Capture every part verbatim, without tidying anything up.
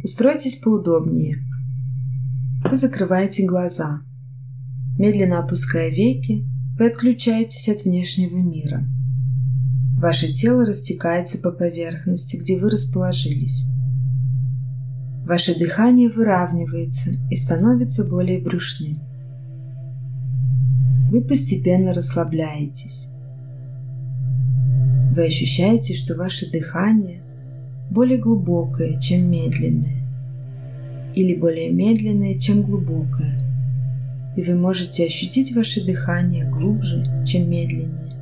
Устройтесь поудобнее. Вы закрываете глаза. Медленно опуская веки, вы отключаетесь от внешнего мира. Ваше тело растекается по поверхности, где вы расположились. Ваше дыхание выравнивается и становится более брюшным. Вы постепенно расслабляетесь. Вы ощущаете, что ваше дыхание более глубокое, чем медленное, или более медленное, чем глубокое, и вы можете ощутить ваше дыхание глубже, чем медленнее,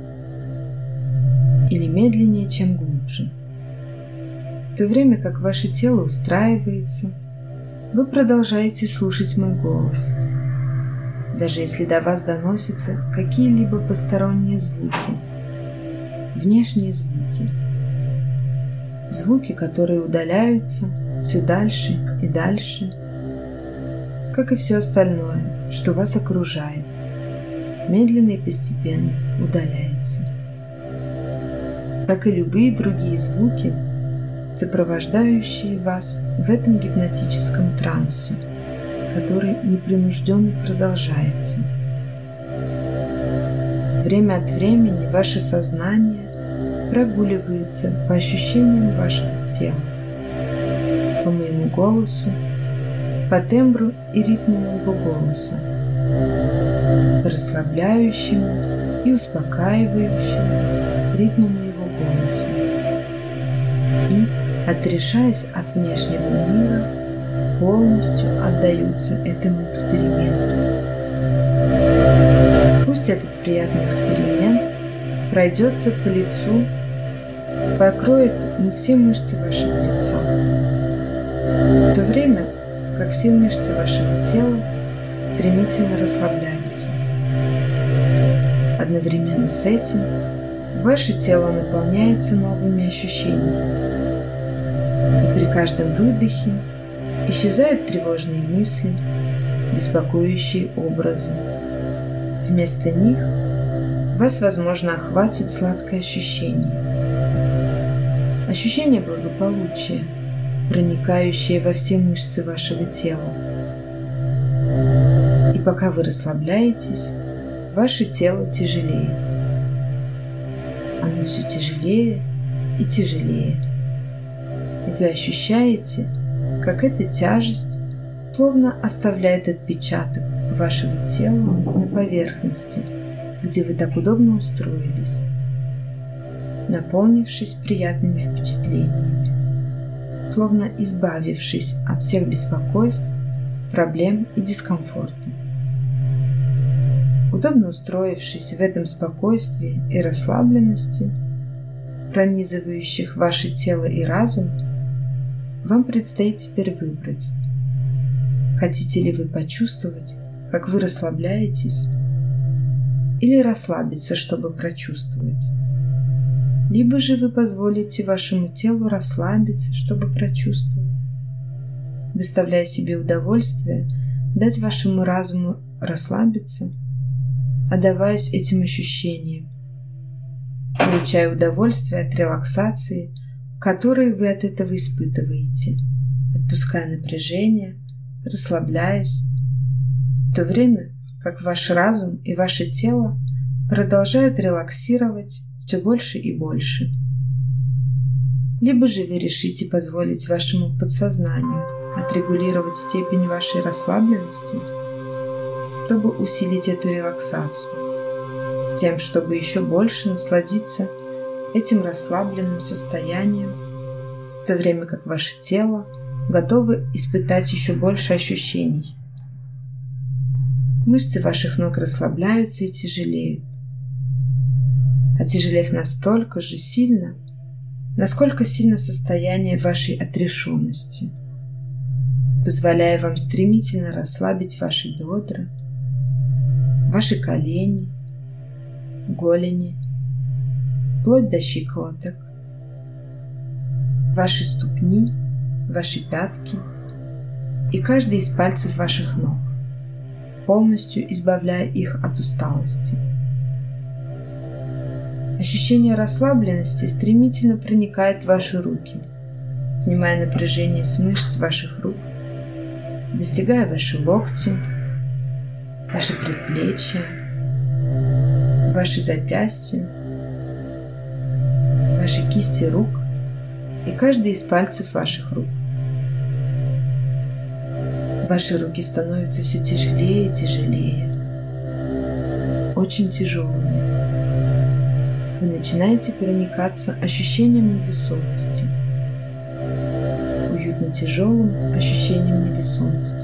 или медленнее, чем глубже. В то время как ваше тело устраивается, вы продолжаете слушать мой голос, даже если до вас доносятся какие-либо посторонние звуки, внешние звуки, звуки, которые удаляются все дальше и дальше, как и все остальное, что вас окружает, медленно и постепенно удаляется. Как и любые другие звуки, сопровождающие вас в этом гипнотическом трансе, который непринужденно продолжается. Время от времени ваше сознание прогуливается по ощущениям вашего тела, по моему голосу, по тембру и ритму моего голоса, по расслабляющему и успокаивающему ритму моего голоса. И, отрешаясь от внешнего мира, полностью отдаются этому эксперименту. Пусть этот приятный эксперимент пройдется по лицу, покроет все мышцы вашего лица, в то время как все мышцы вашего тела стремительно расслабляются. Одновременно с этим ваше тело наполняется новыми ощущениями, и при каждом выдохе исчезают тревожные мысли, беспокоящие образы. Вместо них вас, возможно, охватит сладкое ощущение. Ощущение благополучия, проникающее во все мышцы вашего тела. И пока вы расслабляетесь, ваше тело тяжелеет. Оно все тяжелее и тяжелее. И вы ощущаете, как эта тяжесть словно оставляет отпечаток вашего тела на поверхности, где вы так удобно устроились, наполнившись приятными впечатлениями, словно избавившись от всех беспокойств, проблем и дискомфорта. Удобно устроившись в этом спокойствии и расслабленности, пронизывающих ваше тело и разум, вам предстоит теперь выбрать, хотите ли вы почувствовать, как вы расслабляетесь, или расслабиться, чтобы прочувствовать. Либо же вы позволите вашему телу расслабиться, чтобы прочувствовать, доставляя себе удовольствие, дать вашему разуму расслабиться, отдаваясь этим ощущениям, получая удовольствие от релаксации, которую вы от этого испытываете, отпуская напряжение, расслабляясь, в то время как ваш разум и ваше тело продолжают релаксировать все больше и больше. Либо же вы решите позволить вашему подсознанию отрегулировать степень вашей расслабленности, чтобы усилить эту релаксацию, тем, чтобы еще больше насладиться этим расслабленным состоянием, в то время как ваше тело готово испытать еще больше ощущений. Мышцы ваших ног расслабляются и тяжелеют, отяжелев настолько же сильно, насколько сильно состояние вашей отрешенности, позволяя вам стремительно расслабить ваши бедра, ваши колени, голени, вплоть до щиколоток, ваши ступни, ваши пятки и каждый из пальцев ваших ног, полностью избавляя их от усталости. Ощущение расслабленности стремительно проникает в ваши руки, снимая напряжение с мышц ваших рук, достигая ваши локти, ваши предплечья, ваши запястья, ваши кисти рук и каждый из пальцев ваших рук. Ваши руки становятся все тяжелее и тяжелее, очень тяжелыми. Вы начинаете проникаться ощущением невесомости, уютно тяжелым ощущением невесомости.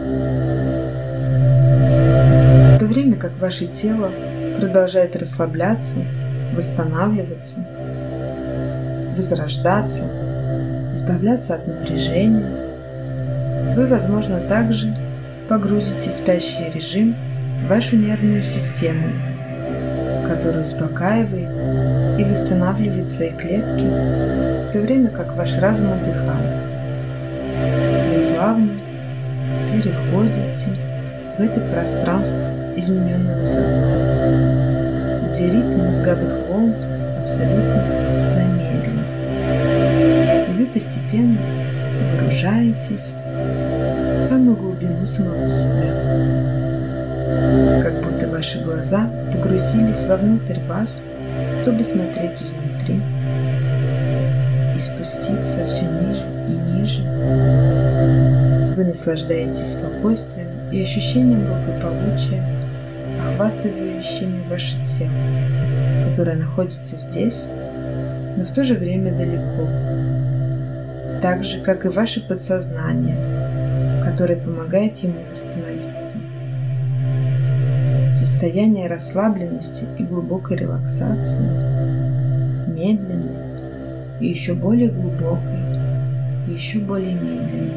В то время как ваше тело продолжает расслабляться, восстанавливаться, возрождаться, избавляться от напряжения, вы, возможно, также погрузите в спящий режим вашу нервную систему, которая успокаивает и восстанавливает свои клетки, в то время как ваш разум отдыхает. Вы плавно переходите в это пространство измененного сознания, где ритм мозговых волн абсолютно замедлен. И вы постепенно погружаетесь в самую глубину самого себя, как будто ваши глаза погрузились вовнутрь вас, чтобы смотреть изнутри и спуститься все ниже и ниже. Вы наслаждаетесь спокойствием и ощущением благополучия, охватывающими ваше тело, которое находится здесь, но в то же время далеко, так же, как и ваше подсознание, которое помогает ему восстановиться. Состояние расслабленности и глубокой релаксации, медленной и еще более глубокой, и еще более медленной.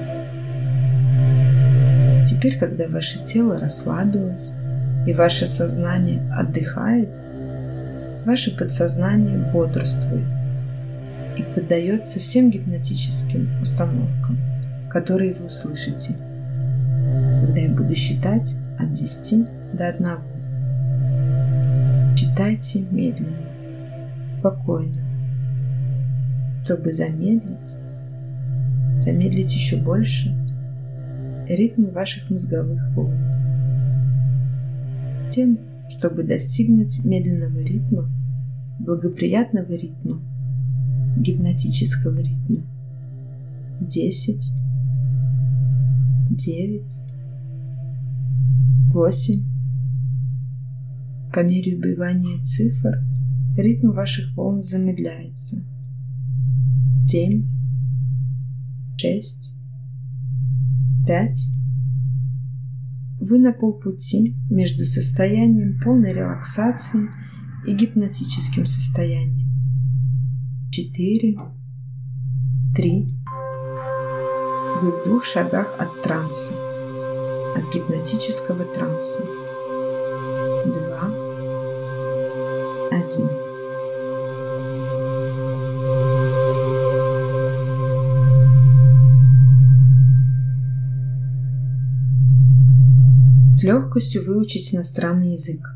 Теперь, когда ваше тело расслабилось и ваше сознание отдыхает, ваше подсознание бодрствует и поддается всем гипнотическим установкам, которые вы услышите, когда я буду считать от десяти до одного. Считайте медленно, спокойно, чтобы замедлить, замедлить еще больше ритм ваших мозговых волн. Тем, чтобы достигнуть медленного ритма, благоприятного ритма, гипнотического ритма. Десять, девять, восемь. По мере убывания цифр ритм ваших волн замедляется. Семь, шесть, пять. Вы на полпути между состоянием полной релаксации и гипнотическим состоянием. Четыре, три. Вы в двух шагах от транса, от гипнотического транса. Два, один. С легкостью выучить иностранный язык.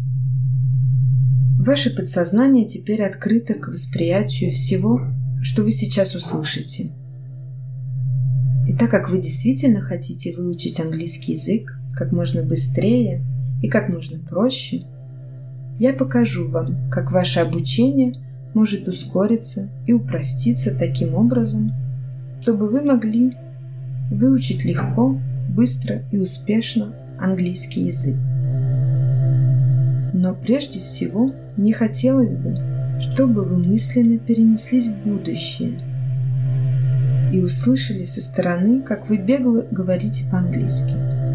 Ваше подсознание теперь открыто к восприятию всего, что вы сейчас услышите. И так как вы действительно хотите выучить английский язык как можно быстрее и как можно проще, я покажу вам, как ваше обучение может ускориться и упроститься таким образом, чтобы вы могли выучить легко, быстро и успешно английский язык. Но прежде всего мне хотелось бы, чтобы вы мысленно перенеслись в будущее и услышали со стороны, как вы бегло говорите по-английски.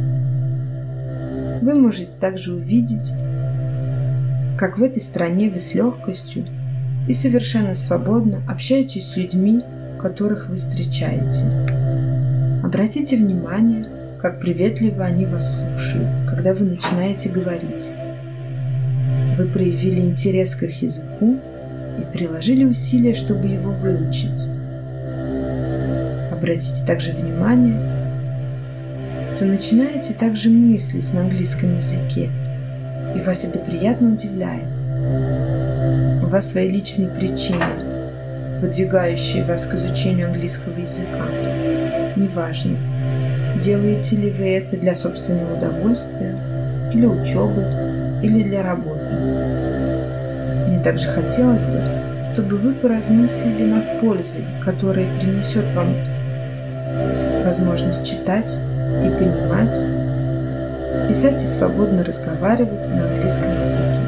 Вы можете также увидеть, как в этой стране вы с легкостью и совершенно свободно общаетесь с людьми, которых вы встречаете. Обратите внимание, как приветливо они вас слушают, когда вы начинаете говорить. Вы проявили интерес к их языку и приложили усилия, чтобы его выучить. Обратите также внимание, что начинаете также мыслить на английском языке, и вас это приятно удивляет. У вас свои личные причины, подвигающие вас к изучению английского языка. Неважно, делаете ли вы это для собственного удовольствия, для учебы или для работы. Мне также хотелось бы, чтобы вы поразмыслили над пользой, которая принесет вам возможность читать и понимать, писать и свободно разговаривать на английском языке.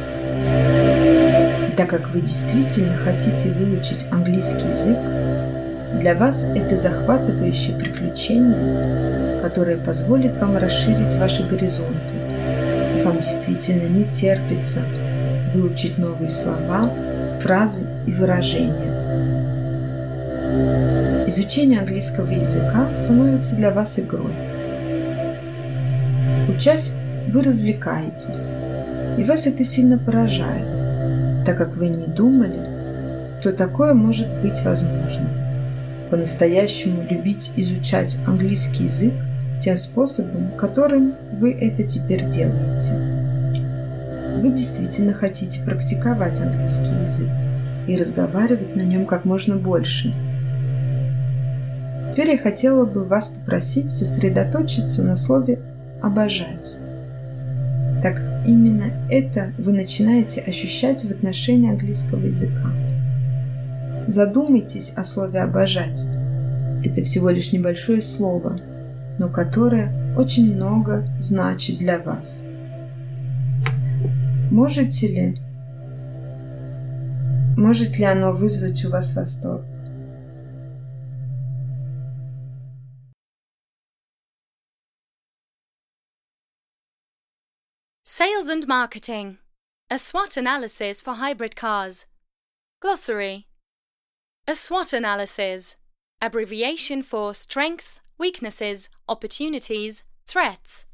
Так как вы действительно хотите выучить английский язык, для вас это захватывающее приключение, которое позволит вам расширить ваши горизонты, и вам действительно не терпится выучить новые слова, фразы и выражения. Изучение английского языка становится для вас игрой. Учась, вы развлекаетесь, и вас это сильно поражает, так как вы не думали, что такое может быть возможно. По-настоящему любить изучать английский язык тем способом, которым вы это теперь делаете. Вы действительно хотите практиковать английский язык и разговаривать на нем как можно больше. Теперь я хотела бы вас попросить сосредоточиться на слове «обожать». Так именно это вы начинаете ощущать в отношении английского языка. Задумайтесь о слове «обожать». Это всего лишь небольшое слово, но которое очень много значит для вас. Можете ли, может ли оно вызвать у вас восторг? Sales and Marketing. A SWOT Analysis for Hybrid Cars. Glossary. A SWOT analysis. Abbreviation for strengths, weaknesses, opportunities, threats.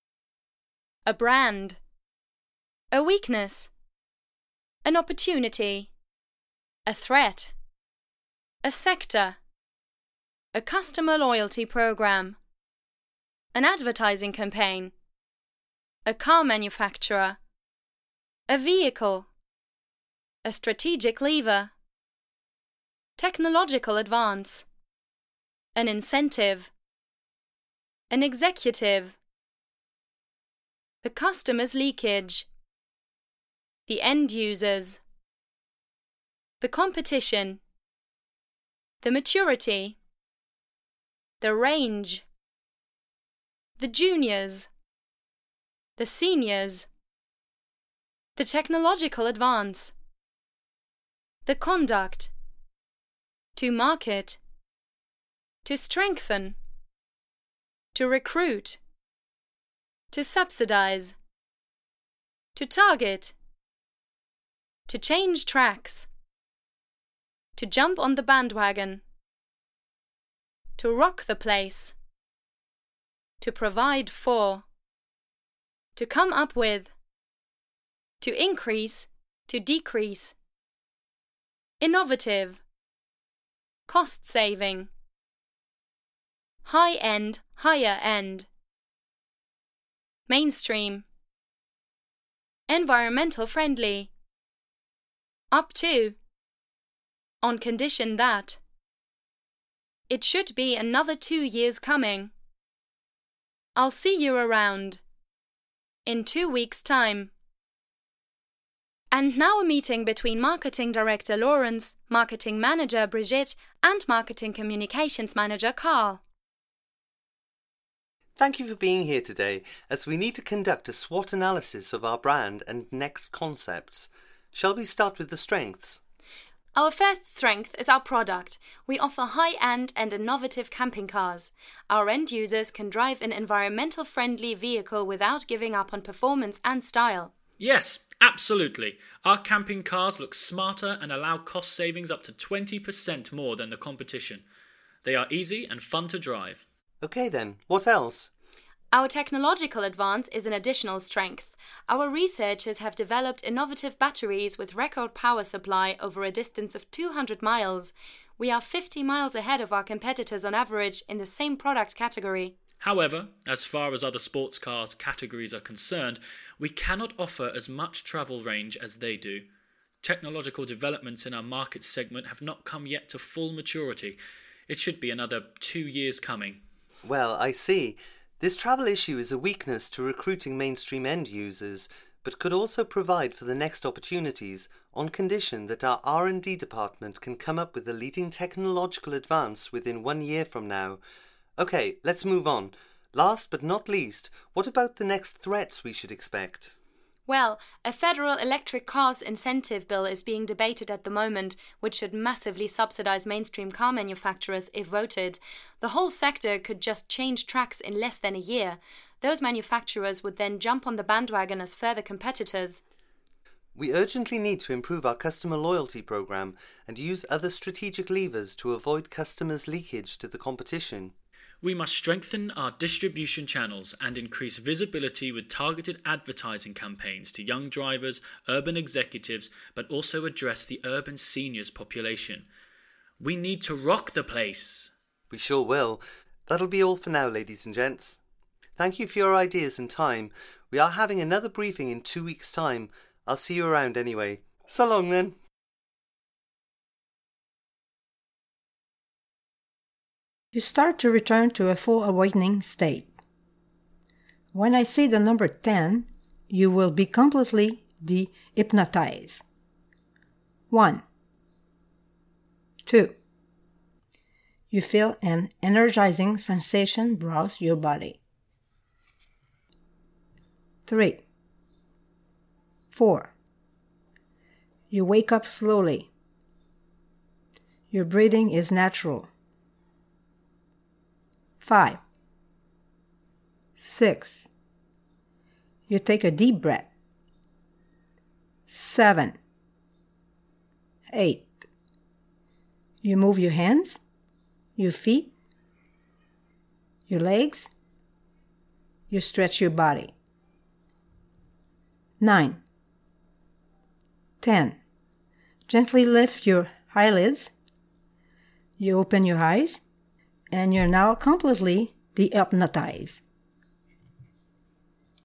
A brand. A weakness. An opportunity. A threat. A sector. A customer loyalty program. An advertising campaign. A car manufacturer. A vehicle. A strategic lever. Technological advance. An incentive. An executive. The customer's leakage. The end users. The competition. The maturity. The range. The juniors. The seniors. The technological advance. The conduct. To market. To strengthen. To recruit. To subsidize. To target. To change tracks. To jump on the bandwagon. To rock the place. To provide for. To come up with. To increase. To decrease. Innovative. Cost saving. High end, higher end. Mainstream. Environmental friendly. Up to. On condition that. It should be another two years coming. I'll see you around. In two weeks' time. And now a meeting between Marketing Director Lawrence, Marketing Manager Brigitte, and Marketing Communications Manager Carl. Thank you for being here today, as we need to conduct a SWOT analysis of our brand and next concepts. Shall we start with the strengths? Our first strength is our product. We offer high-end and innovative camping cars. Our end users can drive an environmental-friendly vehicle without giving up on performance and style. Yes, absolutely. Our camping cars look smarter and allow cost savings up to twenty percent more than the competition. They are easy and fun to drive. Okay then, what else? Our technological advance is an additional strength. Our researchers have developed innovative batteries with record power supply over a distance of two hundred miles. We are fifty miles ahead of our competitors on average in the same product category. However, as far as other sports cars categories are concerned, we cannot offer as much travel range as they do. Technological developments in our market segment have not come yet to full maturity. It should be another two years coming. Well, I see. This travel issue is a weakness to recruiting mainstream end users, but could also provide for the next opportunities on condition that our R and D department can come up with a leading technological advance within one year from now. Okay, let's move on. Last but not least, what about the next threats we should expect? Well, a federal electric cars incentive bill is being debated at the moment, which should massively subsidize mainstream car manufacturers if voted. The whole sector could just change tracks in less than a year. Those manufacturers would then jump on the bandwagon as further competitors. We urgently need to improve our customer loyalty program and use other strategic levers to avoid customers' leakage to the competition. We must strengthen our distribution channels and increase visibility with targeted advertising campaigns to young drivers, urban executives, but also address the urban seniors population. We need to rock the place. We sure will. That'll be all for now, ladies and gents. Thank you for your ideas and time. We are having another briefing in two weeks' time. I'll see you around anyway. So long then. You start to return to a full awakening state. When I say the number ten, you will be completely de-hypnotized. One. Two. You feel an energizing sensation browse your body. Three. Four. You wake up slowly. Your breathing is natural. Five. Six. You take a deep breath. Seven. Eight. You move your hands, your feet, your legs. You stretch your body. Nine. Ten. Gently lift your eyelids. You open your eyes. And you're now completely de-hypnotized.